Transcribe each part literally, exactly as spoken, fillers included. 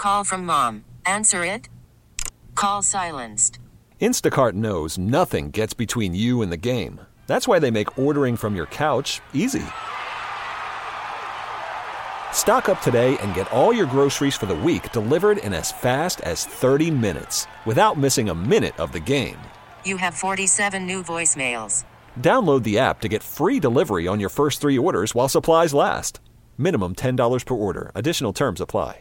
Call from mom. Answer it. Call silenced. Instacart knows nothing gets between you and the game. That's why they make ordering from your couch easy. Stock up today and get all your groceries for the week delivered in as fast as thirty minutes without missing a minute of the game. You have forty-seven new voicemails. Download the app to get free delivery on your first three orders while supplies last. Minimum ten dollars per order. Additional terms apply.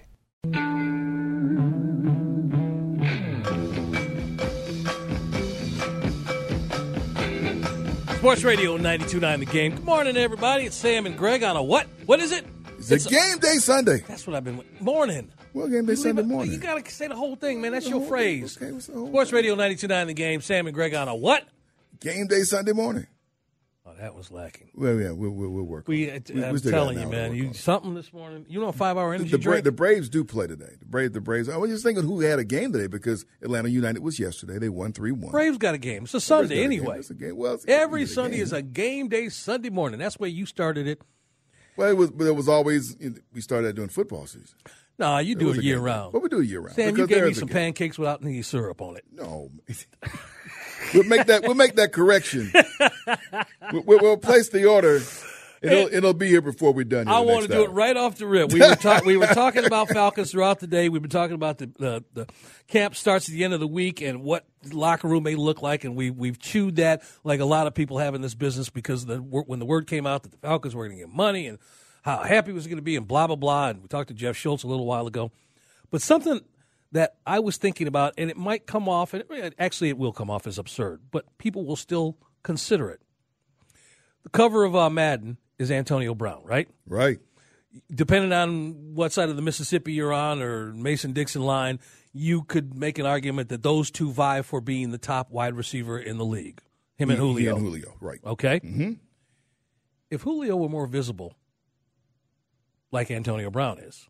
Sports Radio ninety-two point nine The Game. Good morning, everybody. It's Sam and Greg on a what? What is it? It's, it's a game day Sunday. That's what I've been. Morning. Well, game day Sunday morning. You got to say the whole thing, man. That's your whole, phrase. Okay, what's the whole Sports thing? Radio ninety-two point nine The Game. Sam and Greg on a what? Game day Sunday morning. Oh, that was lacking. Well, yeah, we'll, we'll, we'll work. We, on it. I'm we still telling got you, an man. hour to You work on it. something this morning. You know, a five-hour energy The, Bra- drink. the Braves do play today. The Braves. The Braves. I was just thinking who had a game today because Atlanta United was yesterday. They won three one. Braves got a game. It's a Sunday Braves got a anyway. game. It's a game. Well, it's, Every it's a Sunday game. is a game day Sunday morning. That's where you started it. Well, it was. But it was always. We started doing football season. Nah, you do was it a year game. round. But we do it year round. Sam, you because gave there me is a some game. pancakes without any syrup on it. No. we'll make that. We'll make that correction. we'll, we'll place the order. It'll, it'll be here before we're done. Here I the want next to do hour. it right off the rip. We were, talk, we were talking about Falcons throughout the day. We've been talking about the, the the camp starts at the end of the week and what the locker room may look like, and we we've chewed that like a lot of people have in this business because the when the word came out that the Falcons were going to get money and how happy it was going to be and blah blah blah. And we talked to Jeff Schultz a little while ago, but something that I was thinking about, and it might come off, and it, actually it will come off as absurd, but people will still consider it. The cover of uh, Madden is Antonio Brown, right? Right. Depending on what side of the Mississippi you're on or Mason-Dixon line, you could make an argument that those two vie for being the top wide receiver in the league, him and He- he Julio. and Julio, right. Okay? Mm-hmm. If Julio were more visible, like Antonio Brown is,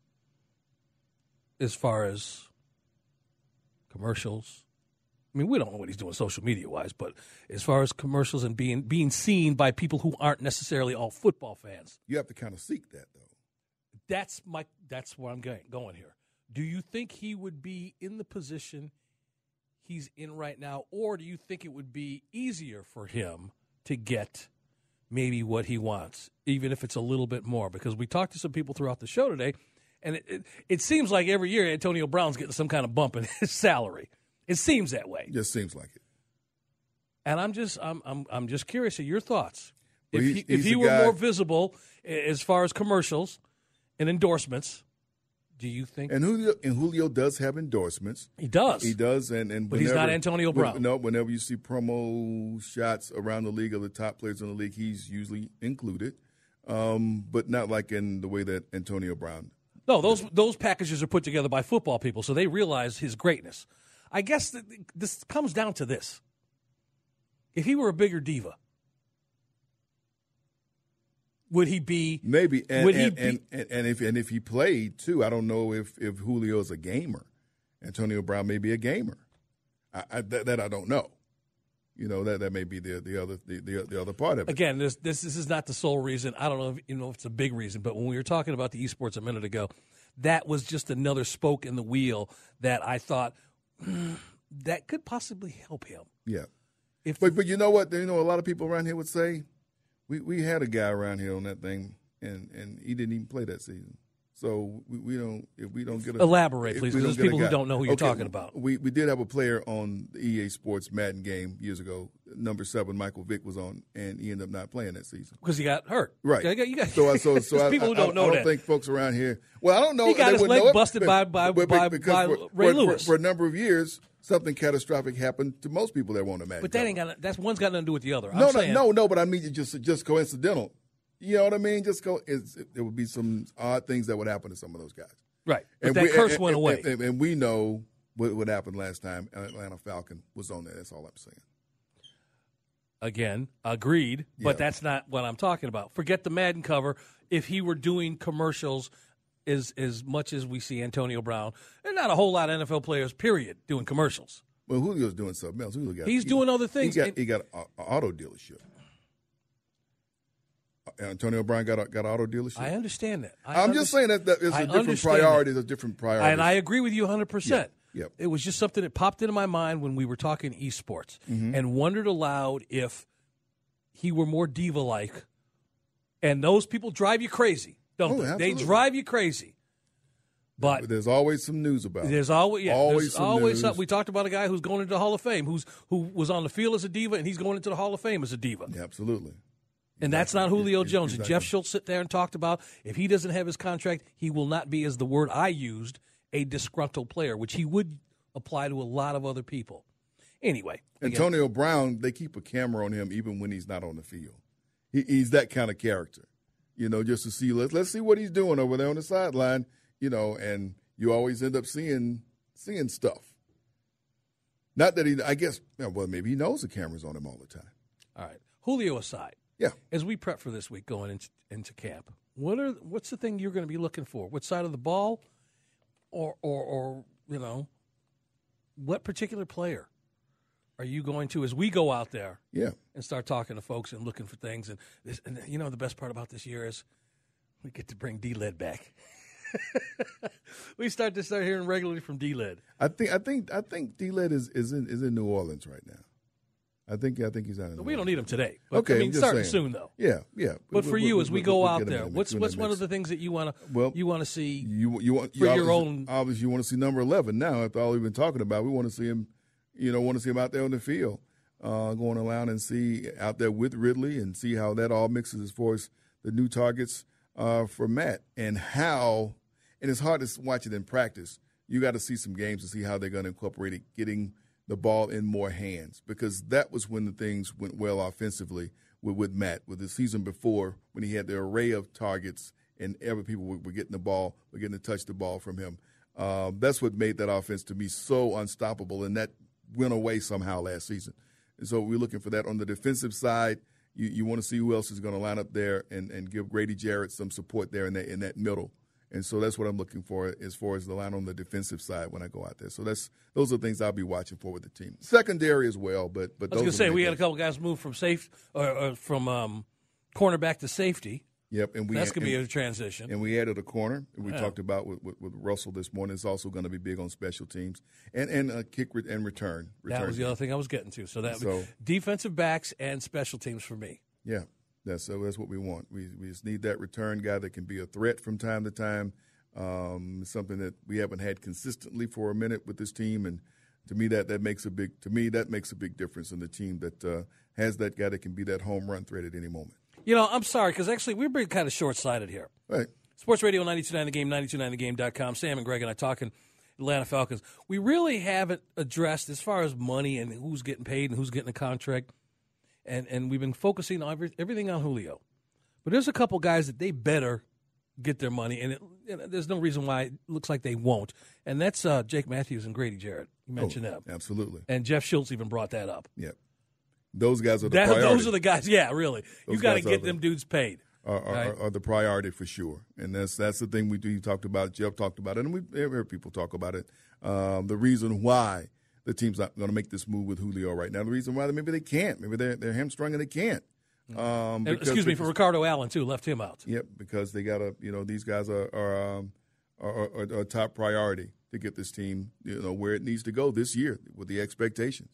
as far as commercials, I mean, we don't know what he's doing social media-wise, but as far as commercials and being being seen by people who aren't necessarily all football fans, You have to kind of seek that, though. that's my that's where I'm going, going here. Do you think he would be in the position he's in right now, or do you think it would be easier for him to get maybe what he wants, even if it's a little bit more? Because we talked to some people throughout the show today, and it, it, it seems like every year Antonio Brown's getting some kind of bump in his salary. It seems that way. It just seems like it. And I'm just I'm I'm I'm just curious of your thoughts. Well, if he's- he, if he's he a were guy- more visible as far as commercials and endorsements, do you think And Julio, and Julio does have endorsements. he does? He does, and, and But he's whenever- not Antonio when- Brown. No, whenever you see promo shots around the league of the top players in the league, he's usually included, um, but not like in the way that Antonio Brown. No, those those packages are put together by football people, so they realize his greatness. I guess th- this comes down to this: if he were a bigger diva, would he be? Maybe, and Would he and, be- and, and, and if and if he played too, I don't know if if Julio's a gamer. Antonio Brown may be a gamer. I, I, that, that I don't know. You know that that may be the the other the, the, the other part of it. Again, this, this this is not the sole reason. I don't know if you know if it's a big reason, but when we were talking about the esports a minute ago, that was just another spoke in the wheel that I thought hmm, that could possibly help him. Yeah. If But but you know what? You know, a lot of people around here would say, we, we had a guy around here on that thing, and, and he didn't even play that season. So we, we don't if we don't get a Elaborate, if please, we 'cause there's get a people who guy- don't know who you're Okay, talking about. We we did have a player on the E A Sports Madden game years ago. Number seven, Michael Vick was on, and he ended up not playing that season. because he got hurt, Right. You got, you got, So I so so there's I, people who I- don't I, know I don't that. think folks around here. Well, I don't know. He got they his wouldn't leg know it, busted by- by- by- because by for, Ray for, Lewis. For, for a number of years, something catastrophic happened to most people that want to Madden. but that cover. ain't got that's one's got nothing to do with the other. I'm No, no, saying, no, no. But I mean, it's just just coincidental. You know what I mean? Just go. It's, there would be some odd things that would happen to some of those guys. right? But And that we- curse and- went and- away. and, and we know what, what happened last time. Atlanta Falcon was on there. That's all I'm saying. Again, agreed, but Yeah. that's not what I'm talking about. Forget the Madden cover. If he were doing commercials as as much as we see Antonio Brown, and not a whole lot of N F L players, period, doing commercials. Well, Julio's doing something else. Julio got, He's he- doing other things. He got, And- he got an auto dealership. Antonio Brown got a, got an auto dealership. I understand that. I I'm under- just saying that, that it's I a different understand priorities, that. a different priorities. And I agree with you one hundred percent. Yeah. Yep. It was just something that popped into my mind when we were talking esports Mm-hmm. and wondered aloud if he were more diva-like. And those people drive you crazy, don't Oh, they? They absolutely. drive you crazy. But But there's always some news about it. there's always yeah, Always there's some always news. something. We talked about a guy who's going into the Hall of Fame, who's who was on the field as a diva, and he's going into the Hall of Fame as a diva. Yeah, absolutely. And that's not Julio Exactly. Jones. And Exactly. Jeff Schultz sit there and talked about if he doesn't have his contract, he will not be, as the word I used, a disgruntled player, which he would apply to a lot of other people. Anyway. again, Antonio Brown, they keep a camera on him even when he's not on the field. He, he's that kind of character, you know, just to see, let's, let's see what he's doing over there on the sideline, you know, and you always end up seeing seeing stuff. Not that he, I guess, well, maybe he knows the camera's on him all the time. All right. Julio aside. Yeah. As we prep for this week going into, into camp, what are what's the thing you're going to be looking for? What side of the ball, or or, or you know, what particular player are you going to as we go out there? Yeah. And start talking to folks and looking for things. And this, and you know, the best part about this year is we get to bring D-Led back. we start to start hearing regularly from D-Led. I think I think I think D-Led is, is in is in New Orleans right now. I think I think he's out in New We don't Orleans. need him today. But, Okay, I mean, I'm just starting saying. soon though. Yeah, yeah. But for We'll- you, we'll- as we we'll- go we'll out get him there, in the what's mix, what's in the one of mix. the things that you want to Well, you want to see? You you want for you your obviously- own- Obviously, you want to see number eleven now. After all we've been talking about, we want to see him. You know, want to see him out there on the field, uh, going around and see out there with Ridley and see how that all mixes as far as the new targets uh, for Matt and how. And it's hard to watch it in practice. You got to see some games to see how they're going to incorporate it, getting the ball in more hands, because that was when the things went well offensively with, with Matt. With the season before, when he had the array of targets and every people were, were getting the ball, were getting to touch the ball from him. Um, that's what made that offense to be so unstoppable, and that went away somehow last season. And so we're looking for that on the defensive side. You, you want to see who else is going to line up there and, and give Grady Jarrett some support there in that in that middle. And so that's what I'm looking for as far as the line on the defensive side when I go out there. So that's those are the things I'll be watching for with the team. Secondary as well, but but I was going those to say are the we big had a ones. couple guys move from safe or, or from um, cornerback to safety. Yep, and we That's going to be and, a transition. and we added a corner. We Yeah. talked about with, with, with Russell this morning. It's also going to be big on special teams and and uh, kick re- and return. return That was the game. other thing I was getting to. So that So- defensive backs and special teams for me. Yeah, that's so that's what we want. We we just need that return guy that can be a threat from time to time. Um, something that we haven't had consistently for a minute with this team, and to me that that makes a big to me that makes a big difference in the team that uh, has that guy that can be that home run threat at any moment. You know, I'm sorry because actually we're being kind of short-sighted here. Right. Sports Radio ninety-two point nine The Game, ninety-two point nine the game dot com. Sam and Greg and I talking Atlanta Falcons. We really haven't addressed as far as money and who's getting paid and who's getting a contract, and and we've been focusing on every, everything on Julio. But there's a couple guys that they better get their money, and, it, and there's no reason why it looks like they won't. And that's uh, Jake Matthews and Grady Jarrett. You mentioned Oh, them. absolutely. And Jeff Schultz even brought that up. Yep. Those guys are the That, priority. those are the guys, yeah, really. you Those got to guys are get the- them dudes paid. Are, are, Right. are the priority for sure, and that's that's the thing we do. You talked about it, Jeff talked about it, and we heard people talk about it. Um, the reason why the team's not going to make this move with Julio right now, the reason why maybe they can't, maybe they're they're hamstrung and they can't. Um, And, because excuse me, they- for Ricardo Allen, too, left him out. Yep, because they got to, you know, these guys are are, um, are, are, are a top priority to get this team, you know, where it needs to go this year with the expectations.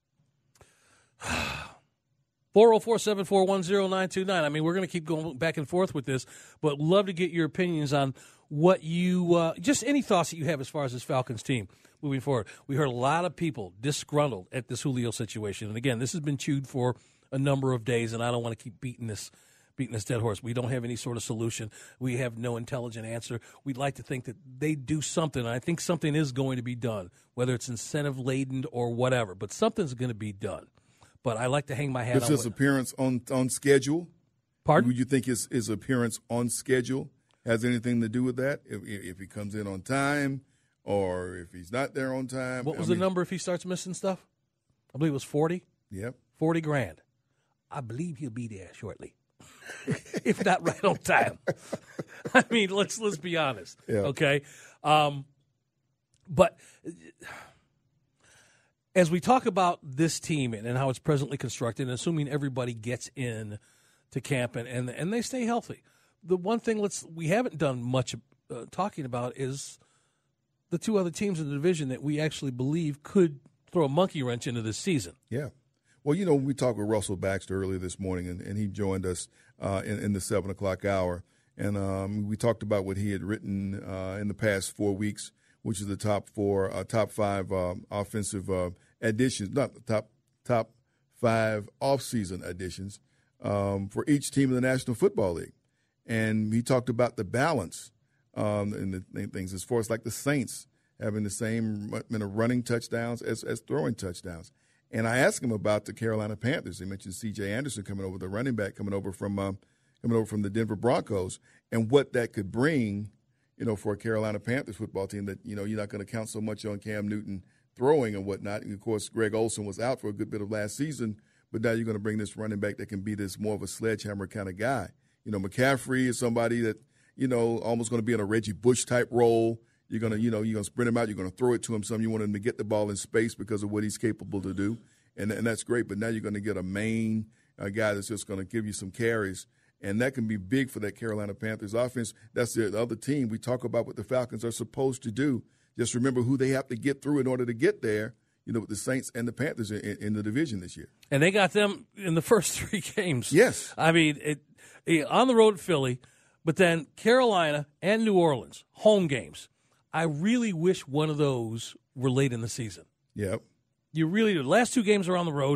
four oh four, seven four one, oh nine two nine. I mean, we're going to keep going back and forth with this, but love to get your opinions on what you, uh, just any thoughts that you have as far as this Falcons team moving forward. We heard a lot of people disgruntled at this Julio situation. And again, this has been chewed for a number of days, and I don't want to keep beating this beating this dead horse. We don't have any sort of solution. We have no intelligent answer. We'd like to think that they do something, and I think something is going to be done, whether it's incentive-laden or whatever, but something's going to be done. But I like to hang my hat Is on his what, appearance on on schedule? Pardon? Would you think his, his appearance on schedule has anything to do with that? If, if he comes in on time or if he's not there on time? What was I the mean, number if he starts missing stuff? I believe it was forty. Yep. forty grand. I believe he'll be there shortly. If not right on time. I mean, let's let's be honest. Yeah. Okay. Um, but as we talk about this team and, and how it's presently constructed, and assuming everybody gets in to camp, and, and, and they stay healthy. The one thing let's we haven't done much uh, talking about is the two other teams in the division that we actually believe could throw a monkey wrench into this season. Yeah. Well, you know, we talked with Russell Baxter earlier this morning, and, and he joined us uh, in, in the seven o'clock hour. And um, we talked about what he had written uh, in the past four weeks, which is the top four, uh, top five um, offensive uh, additions, not the top top five off-season additions um, for each team in the National Football League. And he talked about the balance um, and the things as far as like the Saints having the same you know, running touchdowns as, as throwing touchdowns. And I asked him about the Carolina Panthers. He mentioned C J Anderson coming over, the running back coming over from uh, coming over from the Denver Broncos, and what that could bring, you know, for a Carolina Panthers football team that, you know, you're not going to count so much on Cam Newton throwing and whatnot. And, of course, Greg Olsen was out for a good bit of last season, but now you're going to bring this running back that can be this more of a sledgehammer kind of guy. You know, McCaffrey is somebody that, you know, almost going to be in a Reggie Bush type role. You're going to, you know, you're going to sprint him out. You're going to throw it to him some. You want him to get the ball in space because of what he's capable to do. And, and that's great. But now you're going to get a main uh, guy that's just going to give you some carries. And that can be big for that Carolina Panthers offense. That's the other team. We talk about what the Falcons are supposed to do. Just remember who they have to get through in order to get there, you know, with the Saints and the Panthers in, in the division this year. And they got them in the first three games. Yes. I mean, it, it, on the road at Philly, but then Carolina and New Orleans, home games. I really wish one of those were late in the season. Yep. You really do. The last two games are on the road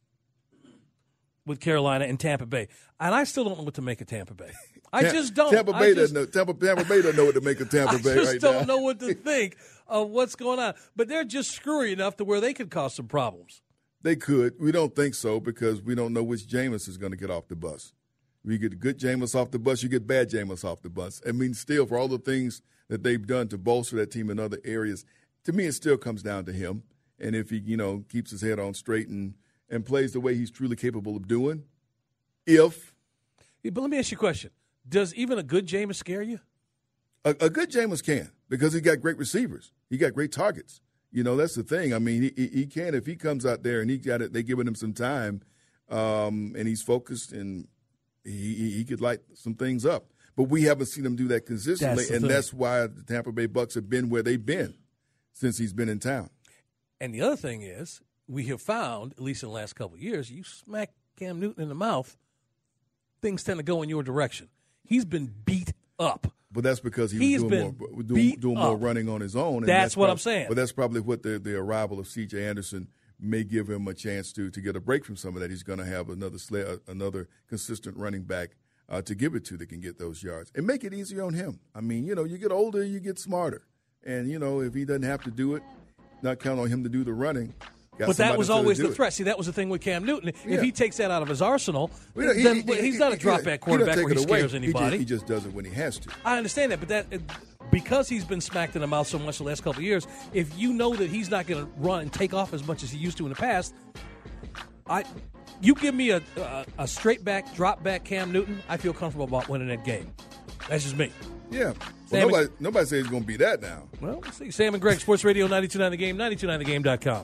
with Carolina and Tampa Bay. And I still don't know what to make of Tampa Bay. I just don't. Tampa Bay, just, doesn't know, Tampa, Tampa Bay doesn't know what to make of Tampa Bay right now. I just don't know what to think of what's going on. But they're just screwy enough to where they could cause some problems. They could. We don't think so because we don't know which Jameis is going to get off the bus. If you get good Jameis off the bus, you get bad Jameis off the bus. I mean, still, for all the things that they've done to bolster that team in other areas, to me it still comes down to him. And if he, you know, keeps his head on straight and, and plays the way he's truly capable of doing, if. Yeah, but let me ask you a question. Does even a good Jameis scare you? A, a good Jameis can because he got great receivers. He got great targets. You know, that's the thing. I mean, he, he can if he comes out there and he got it, they giving him some time um, and he's focused and he, he could light some things up. But we haven't seen him do that consistently, that's and thing. that's why the Tampa Bay Bucks have been where they've been since he's been in town. And the other thing is, we have found, at least in the last couple of years, you smack Cam Newton in the mouth, things tend to go in your direction. He's been beat up. But that's because he He's was doing more, doing, doing more running on his own. And that's, that's what prob- I'm saying. But that's probably what the, the arrival of C J Anderson may give him a chance to to get a break from some of that. He's going to have another sl- another consistent running back uh, to give it to that can get those yards and make it easier on him. I mean, you know, you get older, you get smarter. And, you know, if he doesn't have to do it, not count on him to do the running. But that was always the it. threat. See, that was the thing with Cam Newton. Yeah. If he takes that out of his arsenal, well, he, then he, he, he's not a he, drop-back quarterback he where he scares he anybody. Just, he just does it when he has to. I understand that, but that because he's been smacked in the mouth so much the last couple of years, if you know that he's not going to run and take off as much as he used to in the past, I, you give me a, a, a straight-back, drop-back Cam Newton, I feel comfortable about winning that game. That's just me. Yeah. Sam Well, nobody, nobody says it's going to be that now. Well, we'll see. Sam and Greg, Sports Radio ninety-two point nine The Game, ninety-two point nine the game dot com.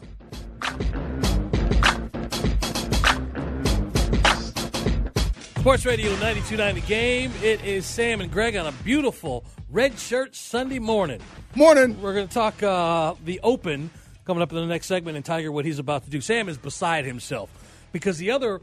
Sports Radio ninety-two point nine The Game. It is Sam and Greg on a beautiful red shirt Sunday morning. Morning. We're going to talk uh, the Open coming up in the next segment and Tiger, what he's about to do. Sam is beside himself because the other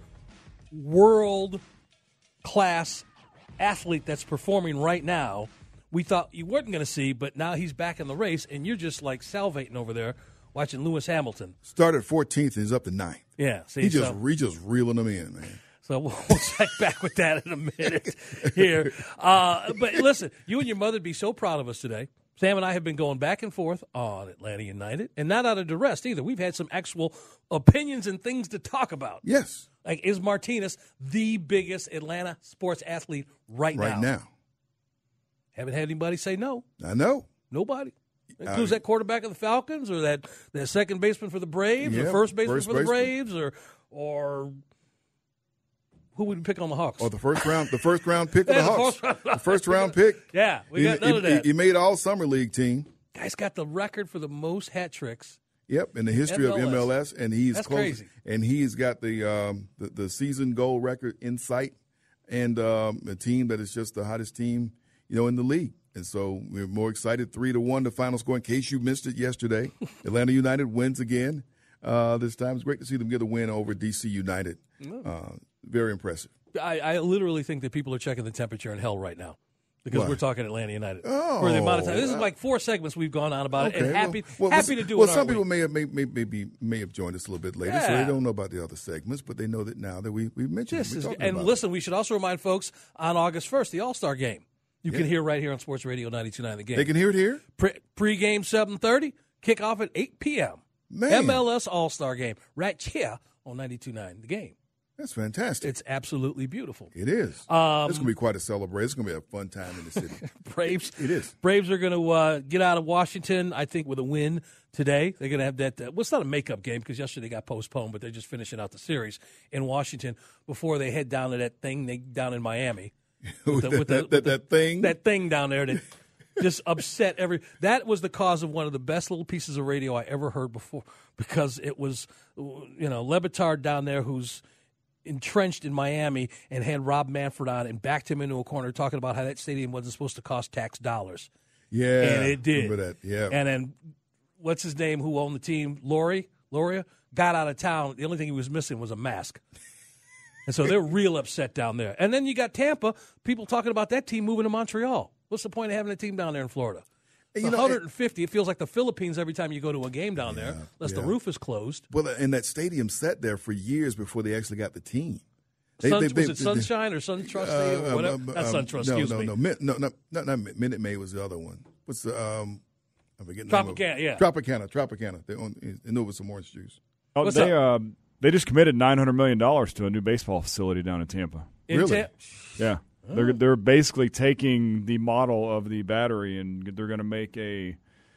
world-class athlete that's performing right now, we thought you weren't going to see, but now he's back in the race, and you're just like salivating over there watching Lewis Hamilton. Started fourteenth and he's up to ninth. Yeah. See, he just, so, he just reeling them in, man. So we'll, we'll check back with that in a minute here. Uh, but listen, you and your mother would be so proud of us today. Sam and I have been going back and forth on Atlanta United, and not out of duress either. We've had some actual opinions and things to talk about. Yes. Like, is Martinez the biggest Atlanta sports athlete right, right now? now? Haven't had anybody say no. I know. Nobody. Includes that quarterback of the Falcons or that, that second baseman for the Braves yeah, or first baseman first for the baseman. Braves or or who would we pick on the Hawks? Or the first round, the first round pick of Yeah, the the Hawks. first- The first round pick. Yeah, we he, got none he, of that. He, he made all summer league team. Guy's got the record for the most hat tricks. Yep, in the history M L S. of M L S, and he's That's close. crazy. And he's got the, um, the the season goal record in sight and um, a team that is just the hottest team, you know, in the league. And so we're more excited. Three to one, the final score. In case you missed it yesterday, Atlanta United wins again. Uh, this time it's great to see them get a win over D C United. Uh, very impressive. I, I literally think that people are checking the temperature in hell right now. Because What? we're talking Atlanta United Oh, for the amount of time. This is like four segments we've gone on about it, and happy, well, well, happy to do well, it. some aren't people we? may have may, may, maybe may have joined us a little bit later, so Yeah. they don't know about the other segments, but they know that now that we we mentioned. This it. We're is, talking and about listen, we should also remind folks on August first, the All Star Game. You Yeah. can hear right here on Sports Radio ninety-two point nine The Game. it. They can hear it here. Pre- Pre-game seven thirty, kickoff at eight p.m. Man. M L S All Star Game right here on ninety-two point nine The Game. That's fantastic. It's absolutely beautiful. It is. Um, it's going to be quite a celebration. It's going to be a fun time in the city. Braves. It is. Braves are going to uh, get out of Washington, I think, with a win today. They're going to have that. Uh, well, it's not a makeup game because yesterday got postponed, but they're just finishing out the series in Washington before they head down to that thing they, down in Miami. With the- with the- that, with that, the- that thing. That thing down there that just upset every. That was the cause of one of the best little pieces of radio I ever heard before because it was, you know, Le Batard down there who's entrenched in Miami and had Rob Manfred on and backed him into a corner talking about how that stadium wasn't supposed to cost tax dollars. yeah. And it did. Remember that. Yeah. And then what's his name who owned the team? Laurie? Loria? Got out of town. The only thing he was missing was a mask. And so they're real upset down there. And then you got Tampa, people talking about that team moving to Montreal. What's the point of having a team down there in Florida? You know, one hundred fifty. It, it feels like the Philippines every time you go to a game down there, unless yeah. the roof is closed. Well, and that stadium sat there for years before they actually got the team. They, Sun, they- was they- it they- Sunshine or SunTrust Stadium or uh, whatever? um, Not um, SunTrust, no, excuse no, me. No, no, no, no, not, not Minute Maid was the other one. What's the um? I forget. the name of it. Tropicana, yeah. Tropicana, Tropicana. They own, they know with some orange juice. Oh, What's they uh, they just committed nine hundred million dollars to a new baseball facility down in Tampa. In Really? Ta- Yeah, they're they're basically taking the model of the Battery and they're going to make a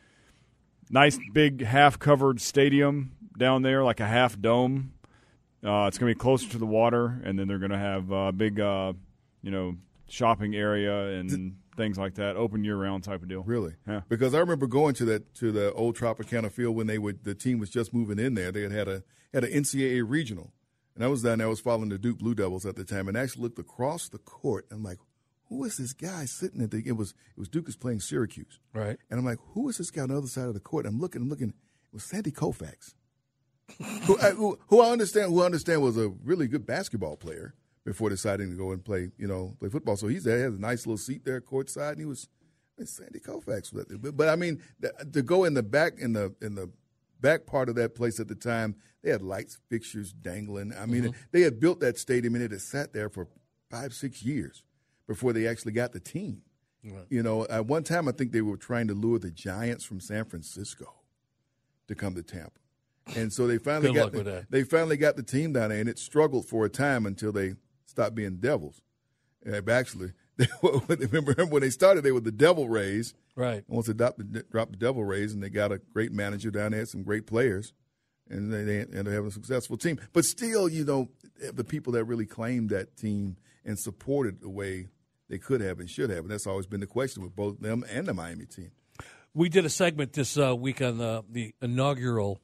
nice big half covered stadium down there, like a half dome. Uh, it's going to be closer to the water, and then they're going to have a big, uh, you know, shopping area and things like that, open year round type of deal. Really? Yeah. Because I remember going to that to the old Tropicana field when they would the team was just moving in there. They had had a had an N C double A regional, and I was down there. I was following the Duke Blue Devils at the time, and I actually looked across the court. And I'm like, who is this guy sitting at the? It was it was Duke is playing Syracuse, Right. and I'm like, who is this guy on the other side of the court? I'm looking, I'm looking. It was Sandy Koufax, who, I, who who I understand who I understand was a really good basketball player before deciding to go and play, you know, play football. So he's there, he has a nice little seat there courtside, and he was Sandy Koufax. But, but I mean, the, to go in the back in the in the back part of that place at the time, they had lights, fixtures dangling. I mean, Mm-hmm. they had built that stadium and it had sat there for five, six years before they actually got the team. Right. You know, at one time I think they were trying to lure the Giants from San Francisco to come to Tampa. And so they finally Good got luck the, with that. they finally got the team down there, and it struggled for a time until they stopped being Devils. And actually, they, remember when they started, they were the Devil Rays. Right. And once they dropped the, dropped the Devil Rays, and they got a great manager down there, some great players, and they, they ended up having a successful team. But still, you know, the people that really claimed that team and supported the way they could have and should have, and that's always been the question with both them and the Miami team. We did a segment this uh, week on the, the inaugural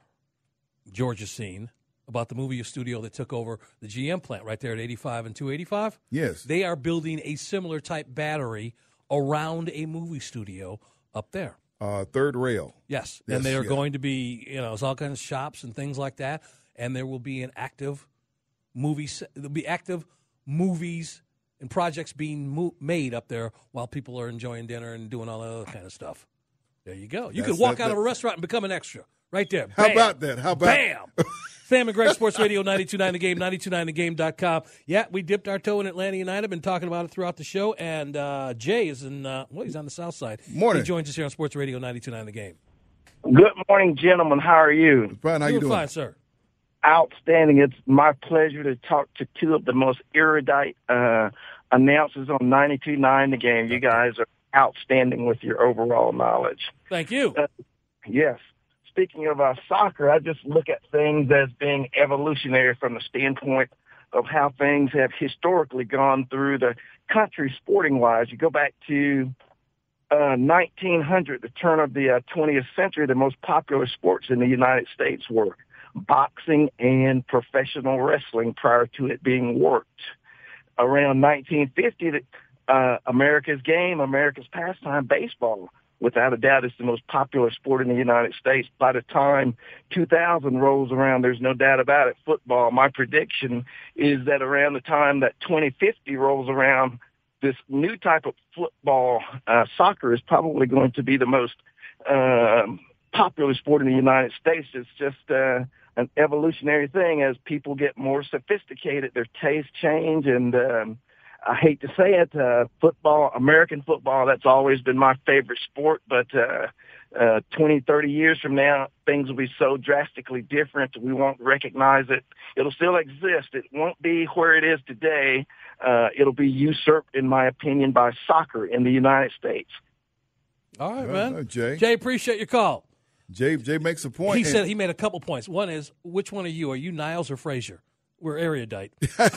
Georgia scene about the movie studio that took over the G M plant right there at eighty-five and two eighty-five. Yes. They are building a similar type battery around a movie studio up there. Uh, third rail. Yes. Yes, and they are yeah. going to be, you know, it's all kinds of shops and things like that. And there will be an active movie, se- there'll be active movies and projects being mo- made up there while people are enjoying dinner and doing all that other kind of stuff. There you go. You That's- could walk that- out of that- a restaurant and become an extra right there. How Bam. about that? How about Bam. Sam and Greg, Sports Radio ninety-two point nine The Game, ninety-two point nine the game dot com. Yeah, we dipped our toe in Atlanta United. Been talking about it throughout the show. And uh, Jay is in, uh, well, he's on the south side. Morning. He joins us here on Sports Radio ninety-two point nine The Game. Good morning, gentlemen. How are you? Brian, how you doing? fine, sir. Outstanding. It's my pleasure to talk to two of the most erudite uh, announcers on ninety-two point nine The Game. You guys are outstanding with your overall knowledge. Thank you. Uh, yes. Speaking of uh, soccer, I just look at things as being evolutionary from the standpoint of how things have historically gone through the country sporting-wise. You go back to uh, nineteen hundred, the turn of the uh, twentieth century, the most popular sports in the United States were boxing and professional wrestling prior to it being worked. around nineteen fifty, that uh, America's game, America's pastime, baseball, without a doubt, is the most popular sport in the United States. By the time two thousand rolls around, there's no doubt about it, football. My prediction is that around the time that twenty fifty rolls around, this new type of football, uh, soccer, is probably going to be the most uh, popular sport in the United States. It's just uh, an evolutionary thing. As people get more sophisticated, their tastes change, and um, I hate to say it, uh, football, American football, that's always been my favorite sport, but uh, uh, twenty, thirty years from now, things will be so drastically different we won't recognize it. It'll still exist. It won't be where it is today. Uh, it'll be usurped, in my opinion, by soccer in the United States. All right, Well, man. uh, Jay. Jay, appreciate your call. Jay Jay makes a point. He and- said he made a couple points. One is, which one are you? Are you Niles or Frazier? We're erudite.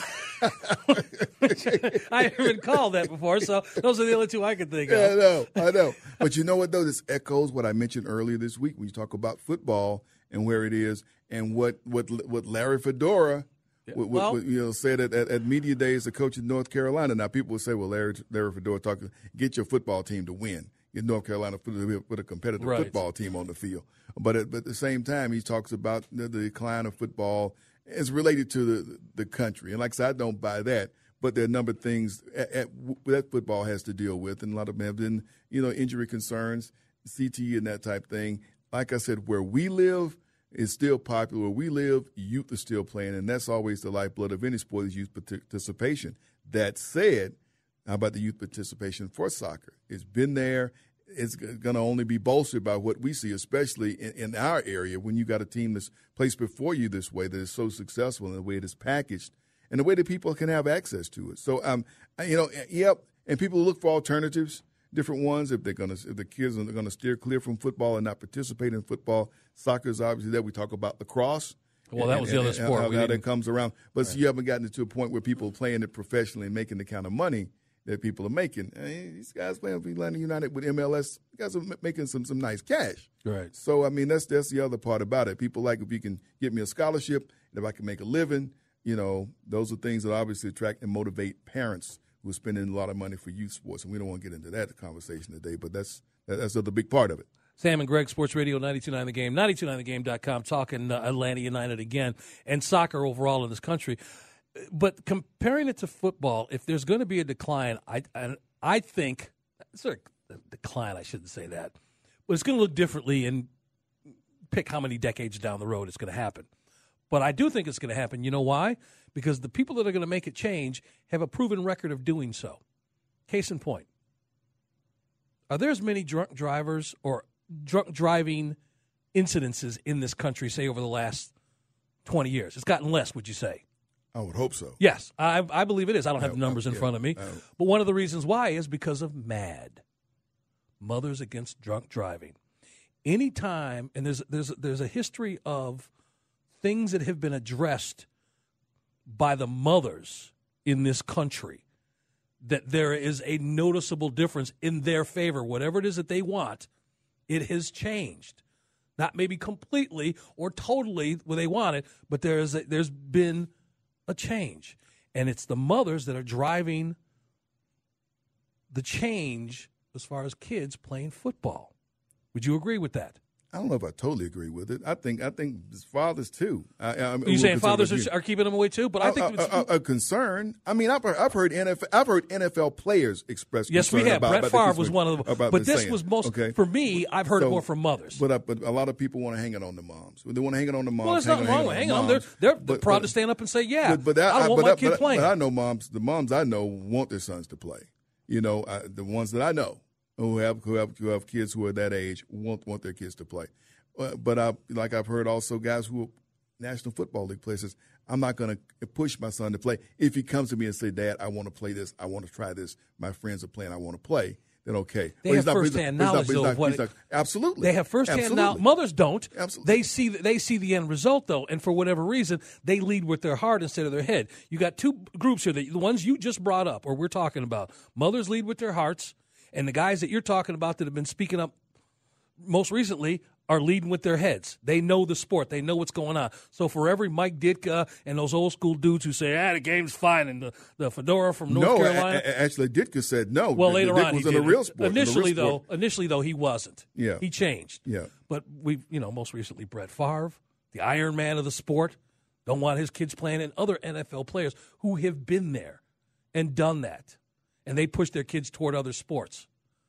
I haven't been called that before, so those are the only two I could think Yeah, I of. know, I know. But you know what, though? This echoes what I mentioned earlier this week when you talk about football and where it is, and what what what Larry Fedora, what, Well- what, you know, said at, at, at media days, the coach in North Carolina. Now people will say, well, Larry Larry Fedora talking, get your football team to win. Get North Carolina put a, put a competitive Right. football team on the field. But at, but at the same time, he talks about the, the decline of football as related to the the country. And like I said, I don't buy that. But there are a number of things at, at, that football has to deal with, and a lot of them have been, you know, injury concerns, C T E and that type thing. Like I said, where we live is still popular. Where we live, youth is still playing, and that's always the lifeblood of any sport is youth participation. That said, how about the youth participation for soccer? It's been there. It's going to only be bolstered by what we see, especially in, in our area, when you got a team that's placed before you this way that is so successful in the way it is packaged and the way that people can have access to it. So, um, you know, yep, and people look for alternatives, different ones. If they're going to, if the kids are going to steer clear from football and not participate in football, soccer is obviously there. We talk about lacrosse. Well, that was the and, other and sport. How, We how that didn't- comes around, but right. You haven't gotten to a point where people are playing it professionally and making the kind of money that people are making. I mean, these guys playing for Atlanta United with M L S, you guys are making some some nice cash. Right. So I mean, that's that's the other part about it. People like if you can get me a scholarship, and if I can make a living, you know, those are things that obviously attract and motivate parents who are spending a lot of money for youth sports. And we don't want to get into that conversation today, but that's that's the big part of it. Sam and Greg, Sports Radio ninety-two point nine The Game, ninety-two point nine the game dot com, talking uh, Atlanta United again and soccer overall in this country. But comparing it to football, if there's going to be a decline, I I, I think sort of decline. I shouldn't say that, but it's going to look differently. And pick how many decades down the road it's going to happen. But I do think it's going to happen. You know why? Because the people that are going to make it change have a proven record of doing so. Case in point, are there as many drunk drivers or drunk driving incidences in this country, say over the last twenty years? It's gotten less, would you say? I would hope so. Yes, I, I believe it is. I don't have the numbers in yeah, front of me. But one of the reasons why is because of MADD, Mothers Against Drunk Driving. Anytime, and there's there's there's a history of things that have been addressed by the mothers in this country, that there is a noticeable difference in their favor. Whatever it is that they want, it has changed. Not maybe completely or totally where they want it, but there is a, there's been a change. And it's the mothers that are driving the change as far as kids playing football. Would you agree with that? I don't know if I totally agree with it. I think I think it's fathers too. I, I, Are you saying fathers are, are keeping them away too? But I think a, a, a, a concern. I mean, I've heard, I've heard N F L I've heard N F L players express. Yes, we have. About, Brett about Favre the, was one of them. About but this saying. was most okay. for me. I've heard so, it more from mothers. But uh, but a lot of people want to hang it on the moms. They want to hang it on the moms. Well, there's nothing wrong with hanging on. They're they're but, proud but, to stand up and say, "Yeah, but, but that, I don't want but my that, kid but, playing." But I know moms. The moms I know want their sons to play. You know, I, the ones that I know who have who have who have kids who are that age want want their kids to play. Uh, but I, like I've heard also guys who are National Football League players, I'm not going to push my son to play. If he comes to me and say, Dad, I want to play this, I want to try this, my friends are playing, I want to play, then okay. They But have not, firsthand not, knowledge, not, though, not, of what not, it, absolutely. They have firsthand absolutely. knowledge. Mothers don't. Absolutely. They see they see the end result though, and for whatever reason, they lead with their heart instead of their head. You got two groups here, that the ones you just brought up, or we're talking about. Mothers lead with their hearts, and the guys that you're talking about that have been speaking up most recently are leading with their heads. They know the sport. They know what's going on. So for every Mike Ditka and those old school dudes who say, ah, the game's fine, and the, the fedora from North no, Carolina. A- a- actually, Ditka said no. Well, later Dick on was he in did. a real sport. Initially, in a real sport. though, initially though he wasn't. Yeah. He changed. Yeah. But we've, you know, most recently Brett Favre, the Iron Man of the sport, don't want his kids playing, and other N F L players who have been there and done that, and they push their kids toward other sports.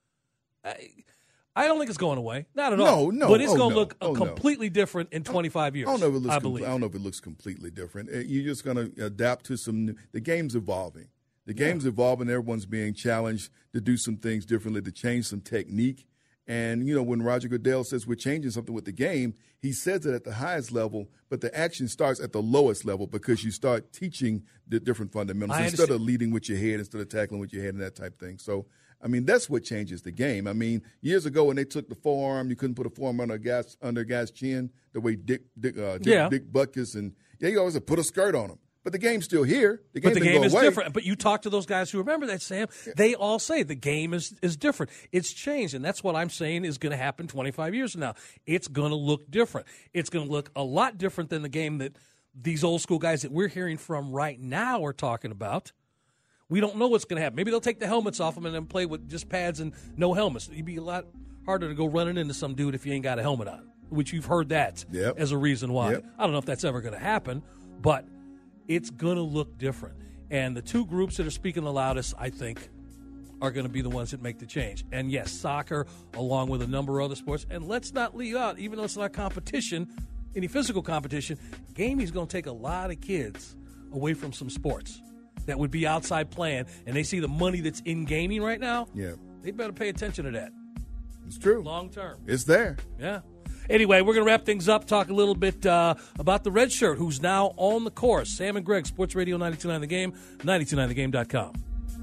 I, I don't think it's going away. Not at all. No, no. But it's oh, going to no. look oh, no. completely different in twenty-five years. I don't know if it looks. I compl- believe. I don't know if it looks completely different. Uh, You're just going to adapt to some. New, the game's evolving. The game's yeah. evolving. Everyone's being challenged to do some things differently, to change some technique. And you know, when Roger Goodell says we're changing something with the game, he says it at the highest level, but the action starts at the lowest level because you start teaching the different fundamentals instead of leading with your head, instead of tackling with your head, and that type of thing. So. I mean, that's what changes the game. I mean, years ago when they took the forearm, you couldn't put a forearm under a guy's, under a guy's chin, the way Dick Dick, uh, Dick, yeah. Dick Butkus and yeah, you always put a skirt on him. But the game's still here. The game but the didn't game go is away. different. But you talk to those guys who remember that, Sam. Yeah. They all say the game is, is different. It's changed, and that's what I'm saying is going to happen twenty-five years from now. It's going to look different. It's going to look a lot different than the game that these old school guys that we're hearing from right now are talking about. We don't know what's going to happen. Maybe they'll take the helmets off them and then play with just pads and no helmets. It'd be a lot harder to go running into some dude if you ain't got a helmet on, which you've heard that yep. as a reason why. Yep. I don't know if that's ever going to happen, but it's going to look different. And the two groups that are speaking the loudest, I think, are going to be the ones that make the change. And, yes, soccer, along with a number of other sports. And let's not leave out, even though it's not competition, any physical competition, gaming is going to take a lot of kids away from some sports that would be outside playing, and they see the money that's in gaming right now, yeah, they better pay attention to that. It's true. Long term. It's there. Yeah. Anyway, we're going to wrap things up, talk a little bit uh, about the red shirt, who's now on the course. Sam and Greg, Sports Radio ninety-two point nine The Game, ninety-two point nine the game dot com.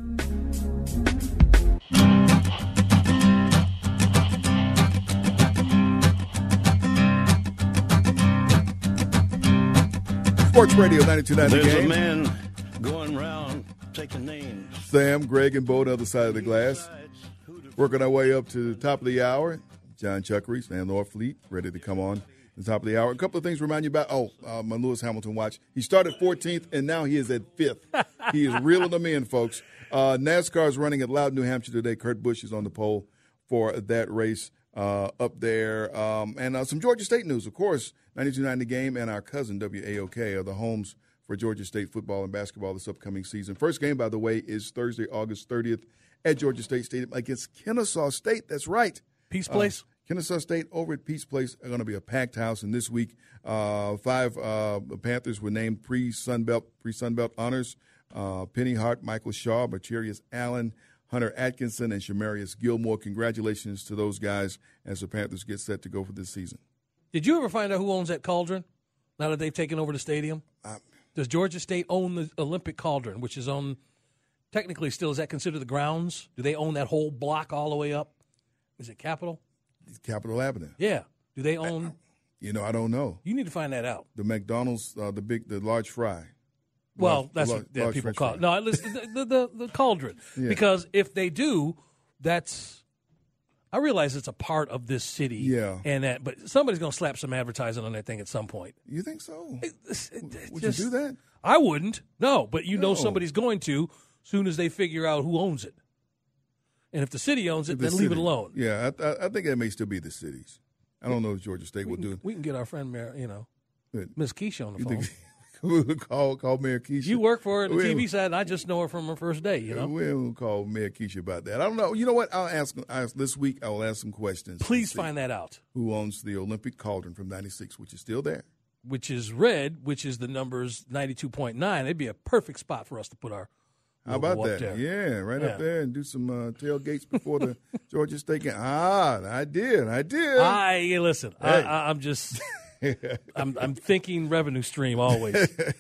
Sports Radio ninety-two point nine The There's Game. a man going around taking names. Sam, Greg, and Bo on the other side of the glass. Working our way up to the top of the hour. John Chuckery and Laura Fleet ready to come on the top of the hour. A couple of things to remind you about. Oh, uh, my Lewis Hamilton watch. He started fourteenth, and now he is at fifth. He is reeling them in, folks. Uh, NASCAR is running at Loudon, New Hampshire today. Kurt Busch is on the pole for that race uh, up there. Um, and uh, some Georgia State news, of course. ninety-two point nine The Game and our cousin W A O K are the homes for Georgia State football and basketball this upcoming season. First game, by the way, is Thursday, August thirtieth at Georgia State Stadium against Kennesaw State. That's right. Peace Place? Uh, Kennesaw State over at Peace Place are going to be a packed house. And this week, uh, five uh, Panthers were named pre-Sunbelt, pre-Sunbelt honors. Uh, Penny Hart, Michael Shaw, Berterius Allen, Hunter Atkinson, and Shamarius Gilmore. Congratulations to those guys as the Panthers get set to go for this season. Did you ever find out who owns that cauldron now that they've taken over the stadium? Uh, Does Georgia State own the Olympic cauldron, which is on technically still, is that considered the grounds? Do they own that whole block all the way up? Is it Capitol? Capitol Avenue. Yeah. Do they own? You know, I don't know. You need to find that out. The McDonald's, uh, the big, the large fry. Well, large, that's large, what yeah, large people French call fry. it. No, listen, the, the, the, the cauldron. Yeah. Because if they do, that's – I realize it's a part of this city. Yeah. And that, but somebody's going to slap some advertising on that thing at some point. You think so? It, it, it Would just, you do that? I wouldn't. No, but you know No. somebody's going to as soon as they figure out who owns it. And if the city owns it, The then leave it city. alone. Yeah, I, I, I think that may still be the cities. I don't know if Georgia State We will do can, it. we can get our friend, Mayor, you know, But Miss Keisha on the you phone. think we'll call call Mayor Keisha? You work for her at the We'll- T V side, and I just know her from her first day, you know. We'll call Mayor Keisha about that. I don't know. You know what? I'll ask, I'll ask this week. I'll ask some questions. Please to see find that out. who owns the Olympic Cauldron from ninety-six, which is still there. Which is red, which is the numbers ninety-two point nine. It'd be a perfect spot for us to put our How about logo up that? there. Yeah, right Yeah. up there and do some uh, tailgates before the Georgia State game. Ah, I did. I did. I listen. Hey. I, I, I'm just. I'm, I'm thinking revenue stream always.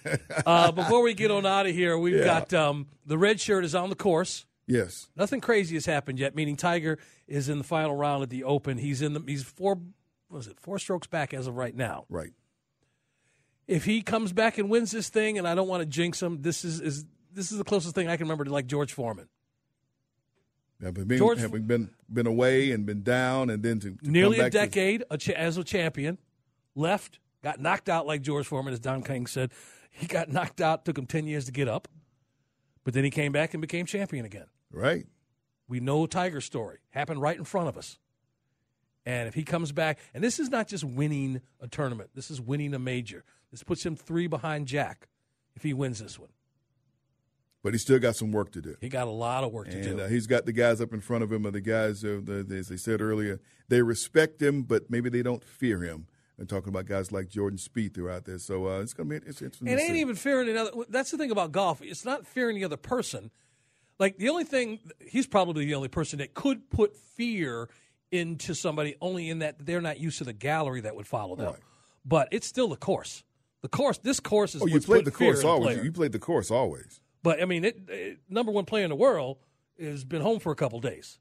Uh, before we get on out of here, we've Yeah. got um, the red shirt is on the course. Yes. Nothing crazy has happened yet. Meaning Tiger is in the final round at the Open. He's in the. He's four. What was it four strokes back as of right now? Right. If he comes back and wins this thing, and I don't want to jinx him, this is is this is the closest thing I can remember to like George Foreman. Yeah, but being, George, having been been away and been down, and then to, to nearly come a back decade a cha- as a champion, left, got knocked out like George Foreman, as Don King said. He got knocked out, took him ten years to get up, but then he came back and became champion again. to, right. We know Tiger's story. Happened right in front of us. And if he comes back, and this is not just winning a tournament, this is winning a major. This puts him three behind Jack if he wins this one. But he's still got some work to do. He got a lot of work to And do. uh, he's got the guys up in front of him, or the guys, uh, the, the, as they said earlier, they respect him, but maybe they don't fear him. And talking about guys like Jordan Spieth throughout there. So uh, it's going to be it's interesting It to ain't see. even fearing another. That's the thing about golf. It's not fearing the other person. Like, the only thing, he's probably the only person that could put fear into somebody, only in that they're not used to the gallery that would follow them. Right. But it's still the course. The course, this course is Oh, you what's played putting the fear course in a always. player. You played the course always. But, I mean, it, it, number one player in the world has been home for a couple days.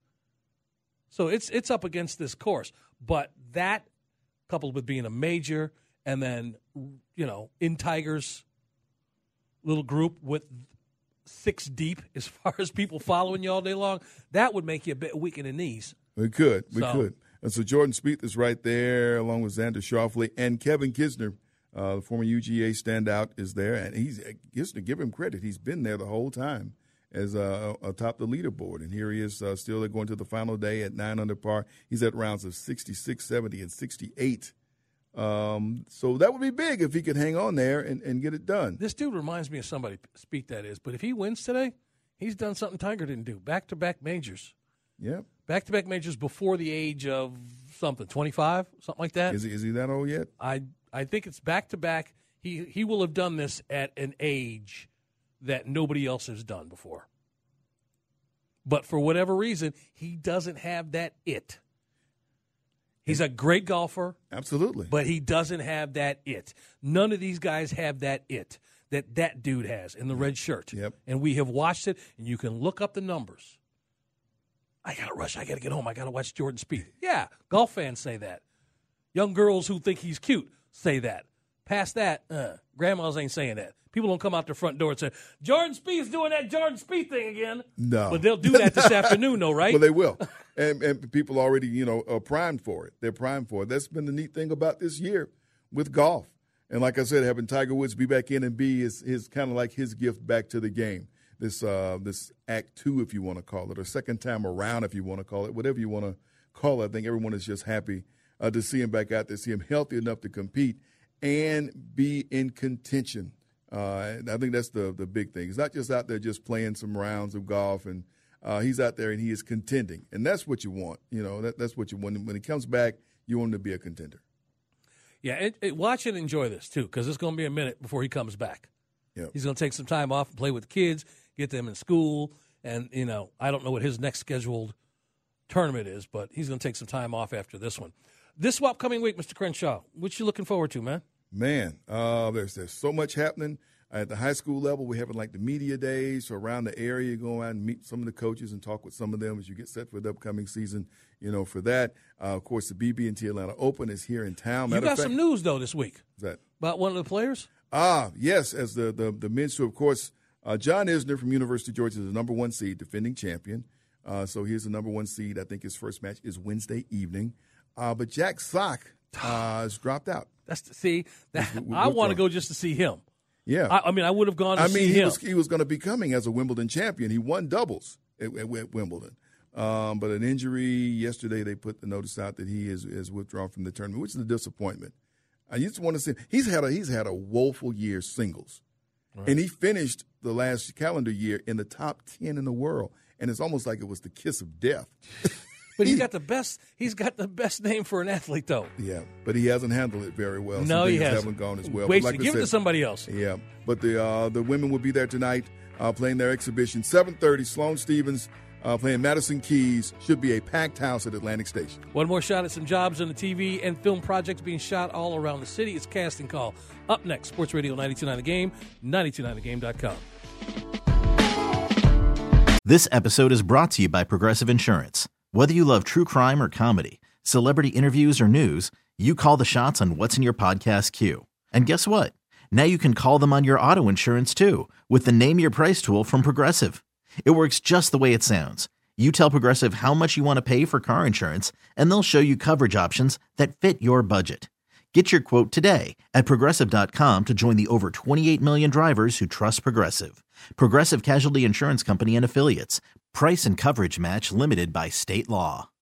So it's it's up against this course. But that, coupled with being a major, and then, you know, in Tiger's little group with six deep as far as people following you all day long, that would make you a bit weak in the knees. We could. We So- could. And so Jordan Spieth is right there, along with Xander Schauffele. And Kevin Kisner, uh, the former U G A standout, is there. And he's Kisner, give him credit. He's been there the whole time as uh, atop the leaderboard. And here he is uh, still going to the final day at nine under par. He's at rounds of sixty-six, seventy, and sixty-eight. Um, so that would be big if he could hang on there and, and get it done. This dude reminds me of somebody, Speak that is. But if he wins today, he's done something Tiger didn't do. Back-to-back majors. Yeah. Back-to-back majors before the age of something, twenty-five, something like that. Is he, is he that old yet? I I think it's back-to-back. He he will have done this at an age that nobody else has done before. But for whatever reason, he doesn't have that it. He's a great golfer, Absolutely. but he doesn't have that it. None of these guys have that it that that dude has in the red shirt. Yep. And we have watched it, and you can look up the numbers. I got to rush. I got to get home. I got to watch Jordan Spieth. Yeah, golf fans say that. Young girls who think he's cute say that. Past that, uh, grandmas ain't saying that. People don't come out their front door and say, Jordan Spieth's doing that Jordan Spieth thing again. No. But they'll do that this afternoon, though, right? Well, they will. And, and people already, you know, are primed for it. They're primed for it. That's been the neat thing about this year with golf. And like I said, having Tiger Woods be back in and be his, his kind of like his gift back to the game. This uh, this act two, if you want to call it, or second time around, if you want to call it, whatever you want to call it. I think everyone is just happy uh, to see him back out there, see him healthy enough to compete and be in contention. Uh, and I think that's the the big thing. He's not just out there just playing some rounds of golf, and uh, he's out there and he is contending, and that's what you want. You know, that, that's what you want. When he comes back, you want him to be a contender. Yeah, it, it, watch and enjoy this, too, because it's going to be a minute before he comes back. Yep. He's going to take some time off and play with the kids, get them in school, and, you know, I don't know what his next scheduled tournament is, but he's going to take some time off after this one. This upcoming week, Mister Crenshaw, what you looking forward to, man? Man, uh, there's there's so much happening at the high school level. We're having like the media days, so around the area, you go around and meet some of the coaches and talk with some of them as you get set for the upcoming season. You know, for that, uh, of course, the B B and T Atlanta Open is here in town. You Matter got of fact, some news, though, this week is that about one of the players? Ah, yes, as the, the, the men's tour, of course, uh, John Isner from University of Georgia is the number one seed, defending champion. Uh, so he's the number one seed. I think his first match is Wednesday evening. Uh, but Jack Sock uh, has dropped out. That's the, see, that, With- with- I want to withdrawn. go just to see him. Yeah. I, I mean, I would have gone to I see mean, he him. was he was going to be coming as a Wimbledon champion. He won doubles at, at, at Wimbledon. Um, but an injury yesterday, they put the notice out that he is, is withdrawn from the tournament, which is a disappointment. I just want to say he's had a he's had a woeful year singles, right. And he finished the last calendar year in the top ten in the world, and it's almost like it was the kiss of death. But he's got the best. He's got the best name for an athlete, though. Yeah, but he hasn't handled it very well. No, Some he things hasn't. haven't gone as well. Wait, But like I give it to said, somebody else. Yeah, but the uh, the women will be there tonight, uh, playing their exhibition. seven thirty, Sloane Stephens uh, playing Madison Keys. Should be a packed house at Atlantic Station. One more shot at some jobs on the T V and film projects being shot all around the city. It's Casting Call. Up next, Sports Radio ninety-two point nine The Game, ninety-two point nine the game dot com. This episode is brought to you by Progressive Insurance. Whether you love true crime or comedy, celebrity interviews or news, you call the shots on what's in your podcast queue. And guess what? Now you can call them on your auto insurance too with the Name Your Price tool from Progressive. It works just the way it sounds. You tell Progressive how much you want to pay for car insurance, and they'll show you coverage options that fit your budget. Get your quote today at Progressive dot com to join the over twenty-eight million drivers who trust Progressive. Progressive Casualty Insurance Company and Affiliates. Price and coverage match limited by state law.